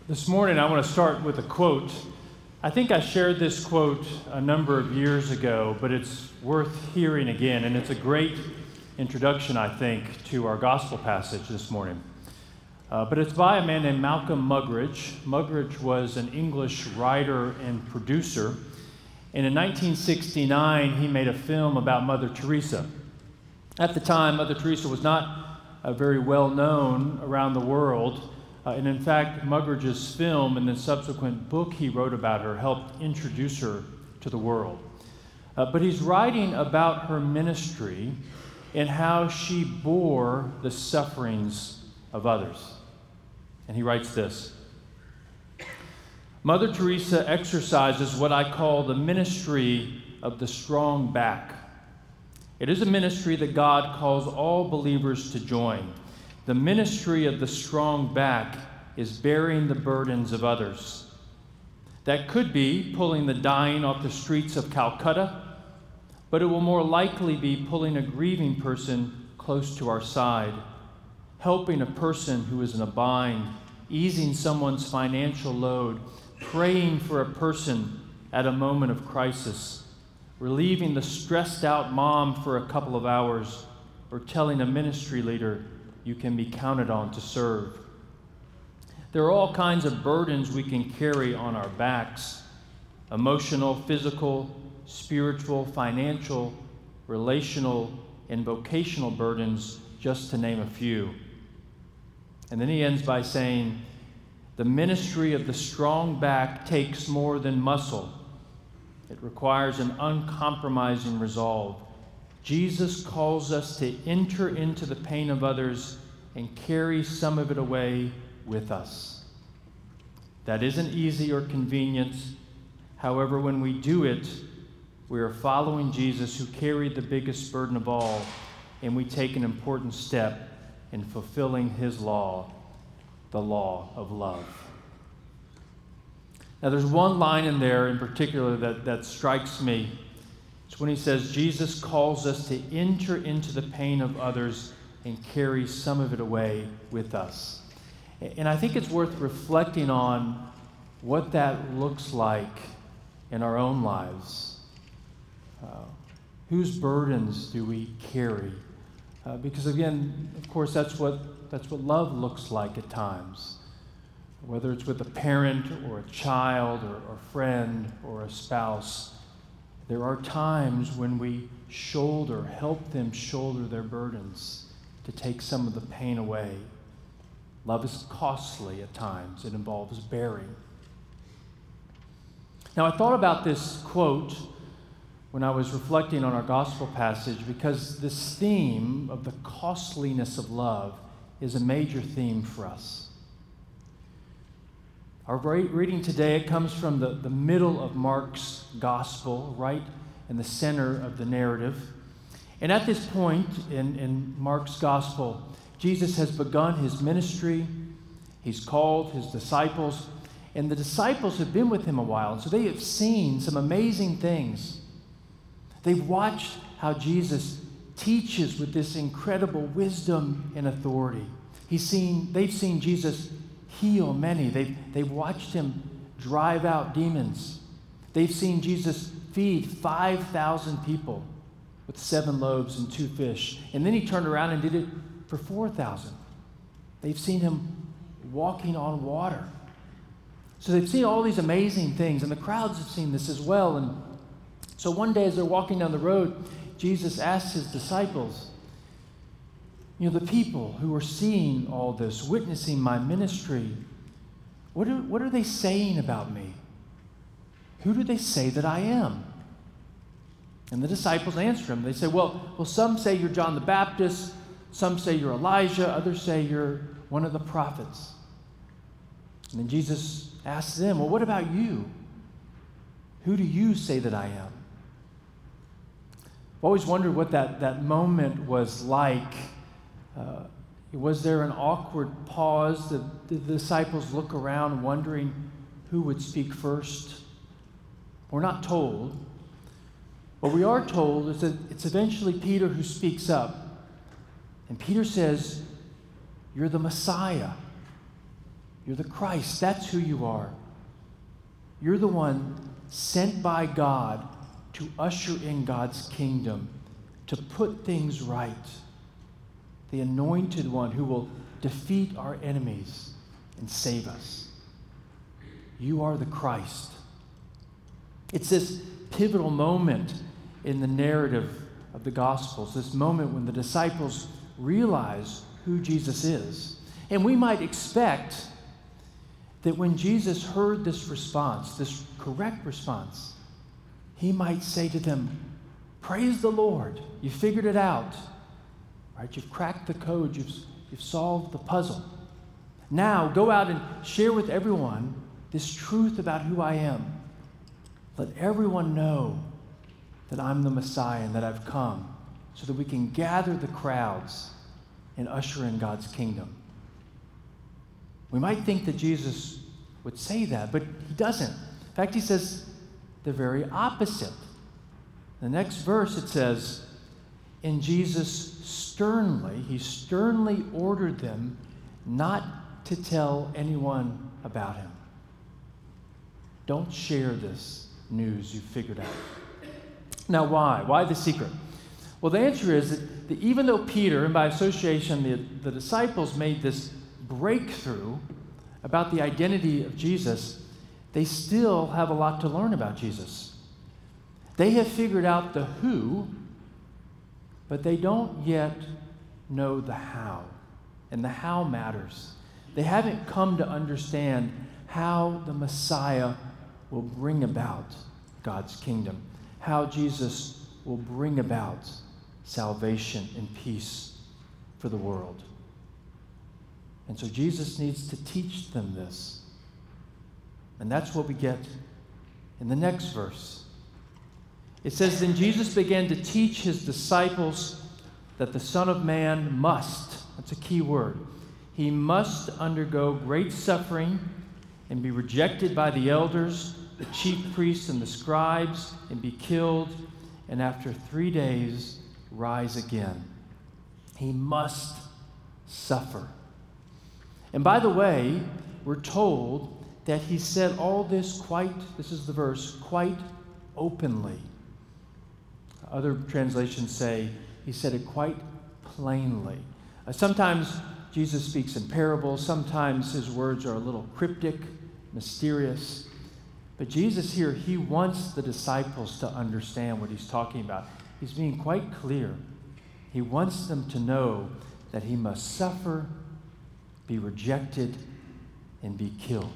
This morning, I want to start with a quote. I think I shared this quote a number of years ago, but it's worth hearing again, and it's a great introduction, I think, to our gospel passage this morning. But it's by a man named Malcolm Muggeridge. Muggeridge was an English writer and producer, and in 1969, he made a film about Mother Teresa. At the time, Mother Teresa was not very well known around the world. And in fact, Muggeridge's film and the subsequent book he wrote about her helped introduce her to the world. But he's writing about her ministry and how she bore the sufferings of others. And he writes this: Mother Teresa exercises what I call the ministry of the strong back. It is a ministry that God calls all believers to join. The ministry of the strong back is bearing the burdens of others. That could be pulling the dying off the streets of Calcutta, but it will more likely be pulling a grieving person close to our side, helping a person who is in a bind, easing someone's financial load, praying for a person at a moment of crisis, relieving the stressed out mom for a couple of hours, or telling a ministry leader you can be counted on to serve. There are all kinds of burdens we can carry on our backs: emotional, physical, spiritual, financial, relational, and vocational burdens, just to name a few. And then he ends by saying, the ministry of the strong back takes more than muscle. It requires an uncompromising resolve. Jesus calls us to enter into the pain of others and carry some of it away with us. That isn't easy or convenient. However, when we do it, we are following Jesus, who carried the biggest burden of all, and we take an important step in fulfilling his law, the law of love. Now, there's one line in there in particular that strikes me. It's when he says, Jesus calls us to enter into the pain of others and carry some of it away with us. And I think it's worth reflecting on what that looks like in our own lives. Whose burdens do we carry? Because again, of course, that's what love looks like at times. Whether it's with a parent or a child or a friend or a spouse, there are times when we help them shoulder their burdens to take some of the pain away. Love is costly at times. It involves bearing. Now, I thought about this quote when I was reflecting on our gospel passage, because this theme of the costliness of love is a major theme for us. Our reading today, it comes from the middle of Mark's gospel, right in the center of the narrative. And at this point in Mark's gospel, Jesus has begun his ministry. He's called his disciples, and the disciples have been with him a while, and so they have seen some amazing things. They've watched how Jesus teaches with this incredible wisdom and authority. They've seen Jesus heal many. They've watched him drive out demons. They've seen Jesus feed 5,000 people with 7 loaves and 2 fish. And then he turned around and did it for 4,000. They've seen him walking on water. So they've seen all these amazing things, and the crowds have seen this as well. And so one day as they're walking down the road, Jesus asks his disciples, the people who are seeing all this, witnessing my ministry, what are they saying about me? Who do they say that I am? And the disciples answer him. They say, well, some say you're John the Baptist, some say you're Elijah, others say you're one of the prophets. And then Jesus asks them, well, what about you? Who do you say that I am? I've always wondered what that moment was like. Was there an awkward pause? Did the disciples look around wondering who would speak first? We're not told. What we are told is that it's eventually Peter who speaks up. And Peter says, you're the Messiah. You're the Christ. That's who you are. You're the one sent by God to usher in God's kingdom, to put things right. The anointed one who will defeat our enemies and save us. You are the Christ. It's this pivotal moment in the narrative of the Gospels, this moment when the disciples realize who Jesus is. And we might expect that when Jesus heard this response, this correct response, he might say to them, praise the Lord, you figured it out. Right? You've cracked the code, you've solved the puzzle. Now go out and share with everyone this truth about who I am. Let everyone know that I'm the Messiah and that I've come so that we can gather the crowds and usher in God's kingdom. We might think that Jesus would say that, but he doesn't. In fact, he says the very opposite. The next verse it says, and Jesus he sternly ordered them not to tell anyone about him. Don't share this news you figured out. Now, why? Why the secret? Well, the answer is that even though Peter, and by association the disciples, made this breakthrough about the identity of Jesus, they still have a lot to learn about Jesus. They have figured out the who, but they don't yet know the how. And the how matters. They haven't come to understand how the Messiah will bring about God's kingdom, how Jesus will bring about salvation and peace for the world. And so Jesus needs to teach them this. And that's what we get in the next verse. It says, then Jesus began to teach his disciples that the Son of Man must, that's a key word, he must undergo great suffering and be rejected by the elders, the chief priests, and the scribes, and be killed, and after 3 days rise again. He must suffer. And by the way, we're told that he said all this this is the verse, quite openly. Other translations say he said it quite plainly. Sometimes Jesus speaks in parables. Sometimes his words are a little cryptic, mysterious. But Jesus here, he wants the disciples to understand what he's talking about. He's being quite clear. He wants them to know that he must suffer, be rejected, and be killed.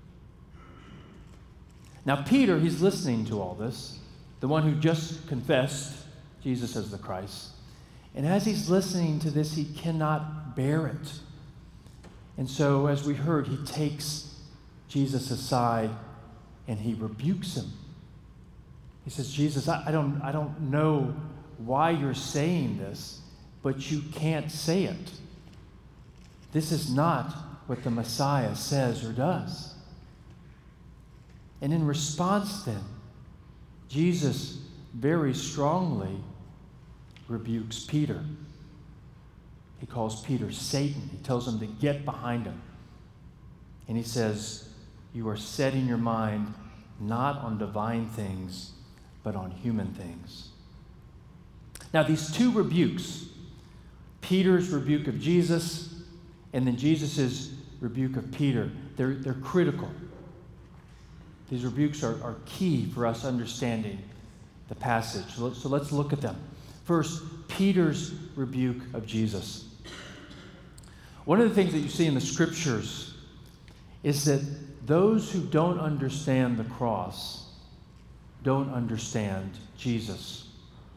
Now, Peter, he's listening to all this, the one who just confessed Jesus as the Christ. And as he's listening to this, he cannot bear it. And so, as we heard, he takes Jesus aside and he rebukes him. He says, Jesus, I don't know why you're saying this, but you can't say it. This is not what the Messiah says or does. And in response then, Jesus very strongly rebukes Peter. He calls Peter Satan. He tells him to get behind him. And he says, you are setting your mind not on divine things, but on human things. Now, these two rebukes, Peter's rebuke of Jesus and then Jesus' rebuke of Peter, they're critical. These rebukes are key for us understanding the passage. So let's look at them. First, Peter's rebuke of Jesus. One of the things that you see in the scriptures is that those who don't understand the cross don't understand Jesus.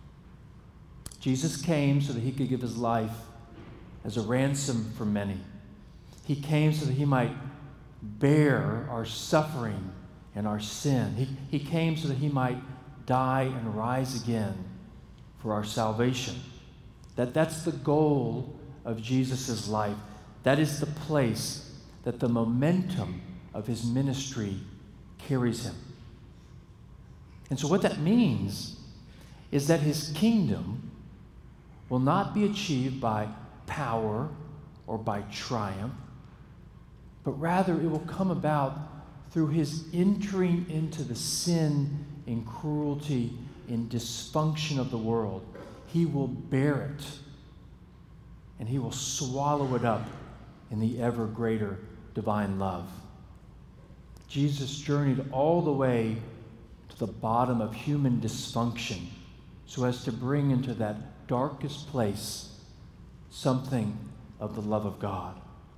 Jesus came so that he could give his life as a ransom for many. He came so that he might bear our suffering and our sin. He came so that he might die and rise again for our salvation. That's the goal of Jesus' life. That is the place that the momentum of his ministry carries him. And so what that means is that his kingdom will not be achieved by power or by triumph, but rather it will come about through his entering into the sin and cruelty and dysfunction of the world. He will bear it, and he will swallow it up in the ever greater divine love. Jesus journeyed all the way to the bottom of human dysfunction so as to bring into that darkest place something of the love of God.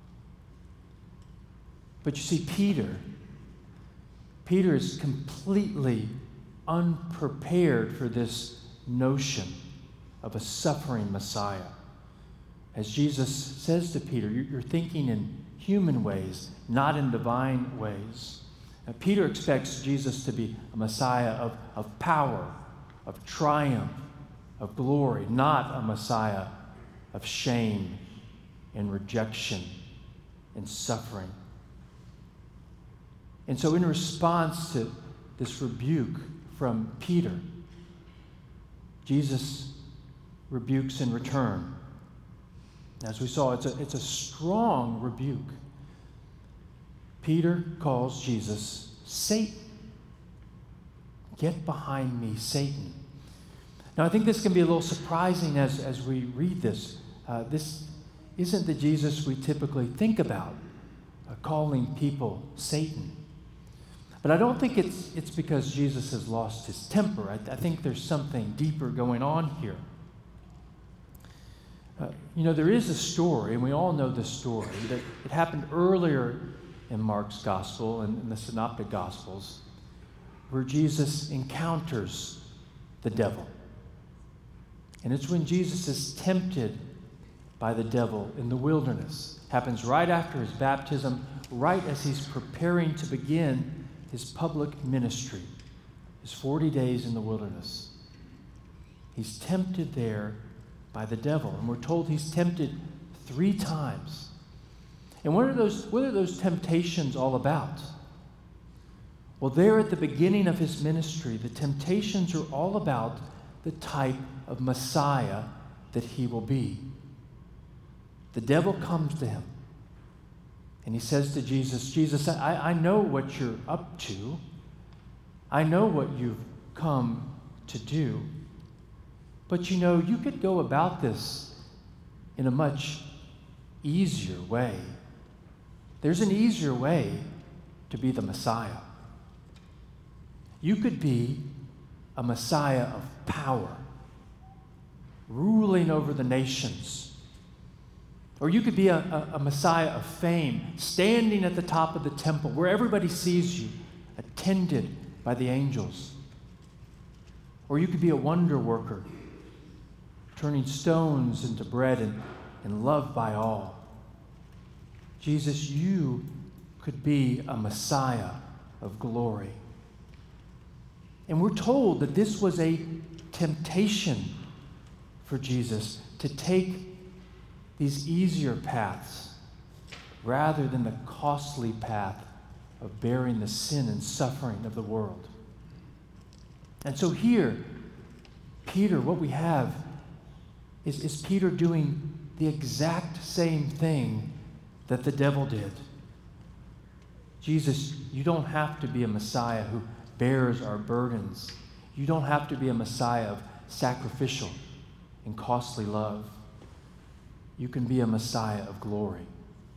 But you see, Peter is completely unprepared for this notion of a suffering Messiah. As Jesus says to Peter, you're thinking in human ways, not in divine ways. Now, Peter expects Jesus to be a Messiah of power, of triumph, of glory, not a Messiah of shame and rejection and suffering. And so in response to this rebuke from Peter, Jesus rebukes in return. As we saw, it's a strong rebuke. Peter calls Jesus Satan. Get behind me, Satan. Now, I think this can be a little surprising as we read this. This isn't the Jesus we typically think about, calling people Satan. But I don't think it's because Jesus has lost his temper. I think there's something deeper going on here. There is a story, and we all know this story, that it happened earlier in Mark's gospel and in the Synoptic Gospels, where Jesus encounters the devil. And it's when Jesus is tempted by the devil in the wilderness. It happens right after his baptism, right as he's preparing to begin his public ministry, his 40 days in the wilderness. He's tempted there by the devil. And we're told he's tempted 3 times. And what are those temptations all about? Well, there at the beginning of his ministry, the temptations are all about the type of Messiah that he will be. The devil comes to him, and he says to Jesus, Jesus, I know what you're up to. I know what you've come to do. But you could go about this in a much easier way. There's an easier way to be the Messiah. You could be a Messiah of power, ruling over the nations. Or you could be a Messiah of fame, standing at the top of the temple where everybody sees you, attended by the angels. Or you could be a wonder worker, turning stones into bread and loved by all. Jesus, you could be a Messiah of glory. And we're told that this was a temptation for Jesus to take these easier paths rather than the costly path of bearing the sin and suffering of the world. And so here, Peter, what we have is Peter doing the exact same thing that the devil did. Jesus, you don't have to be a Messiah who bears our burdens. You don't have to be a Messiah of sacrificial and costly love. You can be a Messiah of glory.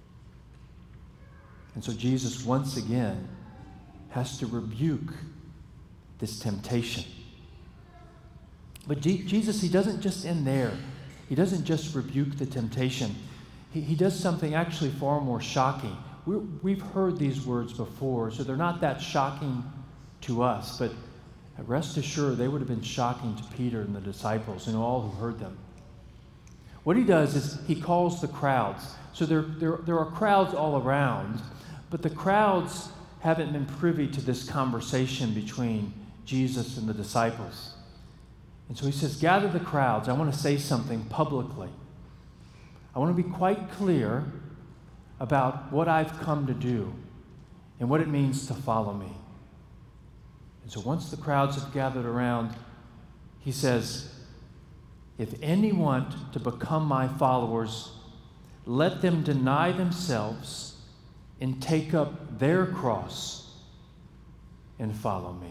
And so Jesus, once again, has to rebuke this temptation. But Jesus, he doesn't just end there. He doesn't just rebuke the temptation. He does something actually far more shocking. We've heard these words before, so they're not that shocking to us, but rest assured they would have been shocking to Peter and the disciples and all who heard them. What he does is he calls the crowds. So there are crowds all around, but the crowds haven't been privy to this conversation between Jesus and the disciples. And so he says, gather the crowds. I want to say something publicly. I want to be quite clear about what I've come to do and what it means to follow me. And so once the crowds have gathered around, he says, if any want to become my followers, let them deny themselves, and take up their cross and follow me.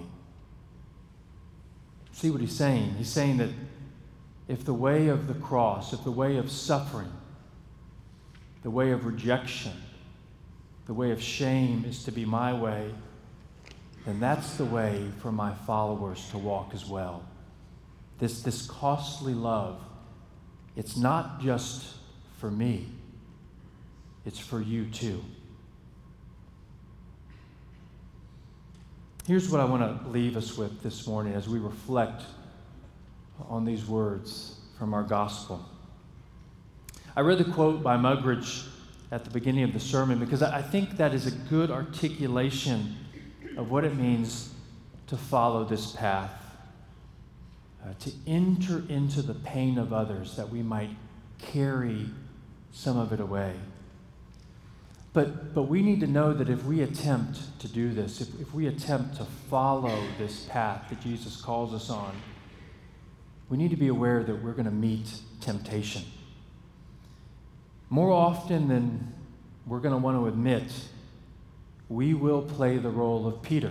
See what he's saying? He's saying that if the way of the cross, if the way of suffering, the way of rejection, the way of shame is to be my way, then that's the way for my followers to walk as well. This costly love, it's not just for me, it's for you too. Here's what I want to leave us with this morning as we reflect on these words from our gospel. I read the quote by Muggeridge at the beginning of the sermon because I think that is a good articulation of what it means to follow this path, to enter into the pain of others that we might carry some of it away. But we need to know that if we attempt to do this, if we attempt to follow this path that Jesus calls us on, we need to be aware that we're going to meet temptation. More often than we're going to want to admit, we will play the role of Peter.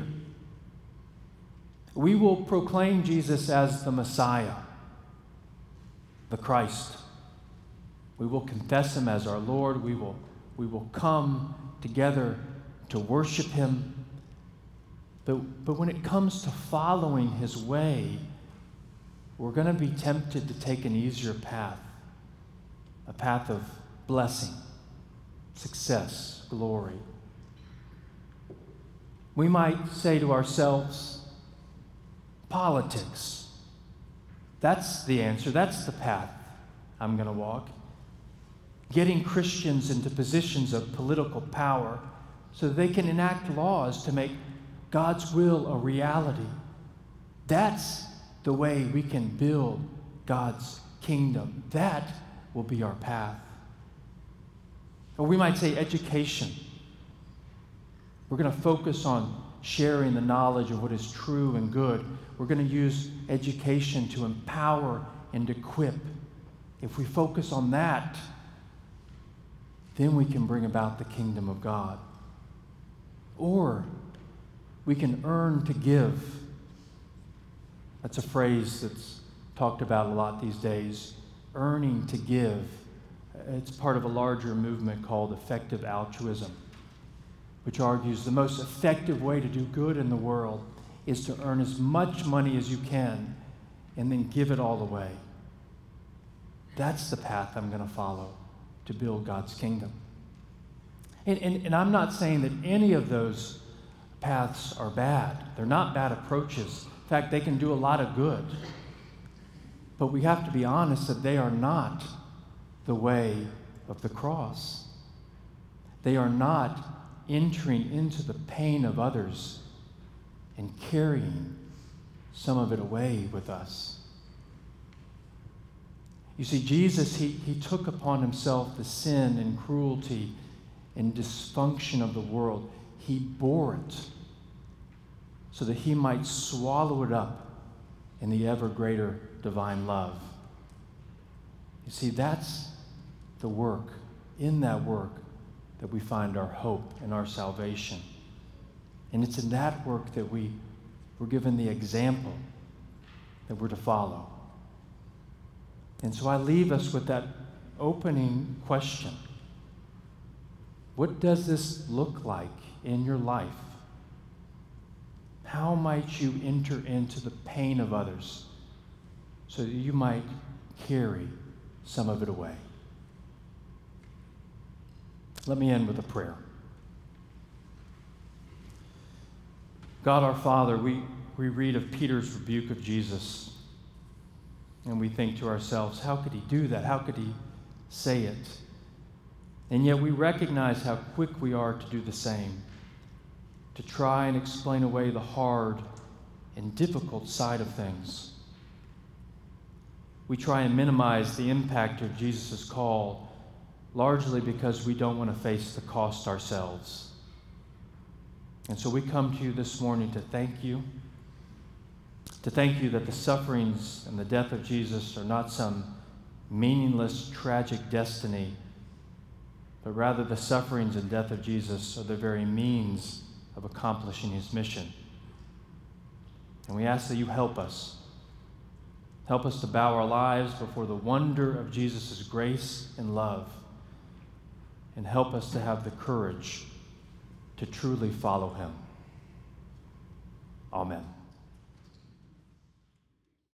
We will proclaim Jesus as the Messiah, the Christ. We will confess him as our Lord. We will come together to worship him. But when it comes to following his way, we're going to be tempted to take an easier path, a path of blessing, success, glory. We might say to ourselves, politics. That's the answer. That's the path I'm going to walk. Getting Christians into positions of political power so that they can enact laws to make God's will a reality. That's the way we can build God's kingdom. That will be our path. Or we might say education. We're going to focus on sharing the knowledge of what is true and good. We're going to use education to empower and equip. If we focus on that, then we can bring about the kingdom of God. Or we can earn to give. That's a phrase that's talked about a lot these days. Earning to give. It's part of a larger movement called effective altruism, which argues the most effective way to do good in the world is to earn as much money as you can and then give it all away. That's the path I'm going to follow to build God's kingdom. And I'm not saying that any of those paths are bad. They're not bad approaches. In fact, they can do a lot of good. But we have to be honest that they are not the way of the cross. They are not entering into the pain of others and carrying some of it away with us. You see, Jesus, he took upon himself the sin and cruelty and dysfunction of the world. He bore it so that he might swallow it up in the ever greater divine love. You see, that's the work, in that work, that we find our hope and our salvation. And it's in that work that we're given the example that we're to follow. And so I leave us with that opening question. What does this look like in your life? How might you enter into the pain of others so that you might carry some of it away? Let me end with a prayer. God our Father, we read of Peter's rebuke of Jesus, and we think to ourselves, how could he do that? How could he say it? And yet we recognize how quick we are to do the same, to try and explain away the hard and difficult side of things. We try and minimize the impact of Jesus' call, largely because we don't want to face the cost ourselves. And so we come to you this morning to thank you that the sufferings and the death of Jesus are not some meaningless, tragic destiny, but rather the sufferings and death of Jesus are the very means of accomplishing his mission. And we ask that you help us. Help us to bow our lives before the wonder of Jesus' grace and love, and help us to have the courage to truly follow him. Amen.